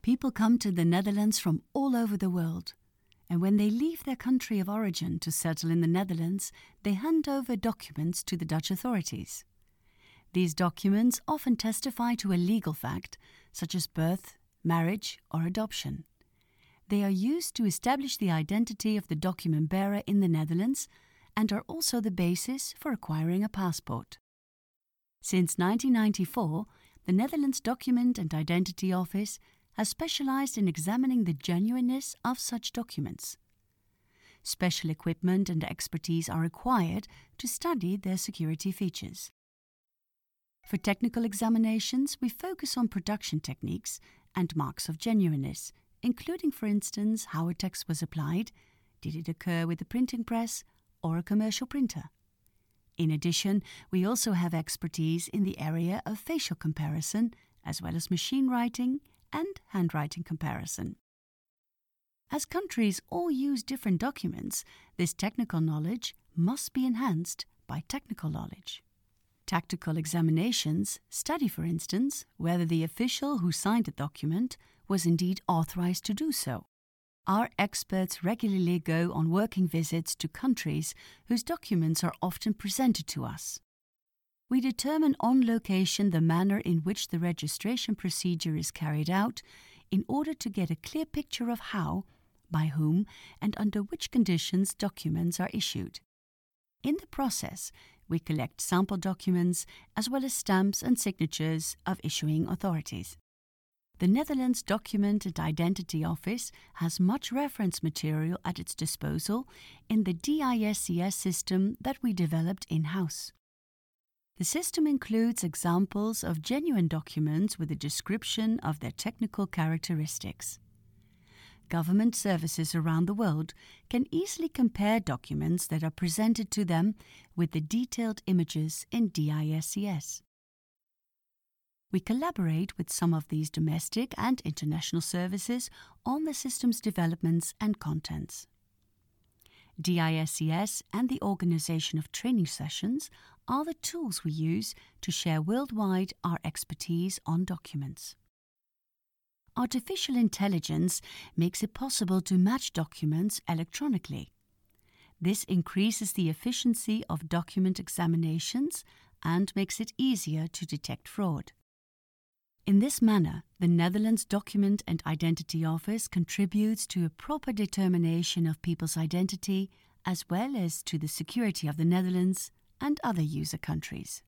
People come to the Netherlands from all over the world, and when they leave their country of origin to settle in the Netherlands, they hand over documents to the Dutch authorities. These documents often testify to a legal fact, such as birth, marriage, or adoption. They are used to establish the identity of the document bearer in the Netherlands and are also the basis for acquiring a passport. Since 1994, the Netherlands Document and Identity Office has specialized in examining the genuineness of such documents. Special equipment and expertise are required to study their security features. For technical examinations, we focus on production techniques and marks of genuineness, including, for instance, how a text was applied, did it occur with a printing press or a commercial printer. In addition, we also have expertise in the area of facial comparison, as well as machine writing and handwriting comparison. As countries all use different documents, this technical knowledge must be enhanced by technical knowledge. Tactical examinations study, for instance, whether the official who signed the document was indeed authorized to do so. Our experts regularly go on working visits to countries whose documents are often presented to us. We determine on location the manner in which the registration procedure is carried out in order to get a clear picture of how, by whom, and under which conditions documents are issued. In the process, we collect sample documents as well as stamps and signatures of issuing authorities. The Netherlands Document and Identity Office has much reference material at its disposal in the DISCS system that we developed in-house. The system includes examples of genuine documents with a description of their technical characteristics. Government services around the world can easily compare documents that are presented to them with the detailed images in DISCS. We collaborate with some of these domestic and international services on the system's developments and contents. DISCS and the organization of training sessions are the tools we use to share worldwide our expertise on documents. Artificial intelligence makes it possible to match documents electronically. This increases the efficiency of document examinations and makes it easier to detect fraud. In this manner, the Netherlands Document and Identity Office contributes to a proper determination of people's identity as well as to the security of the Netherlands and other user countries.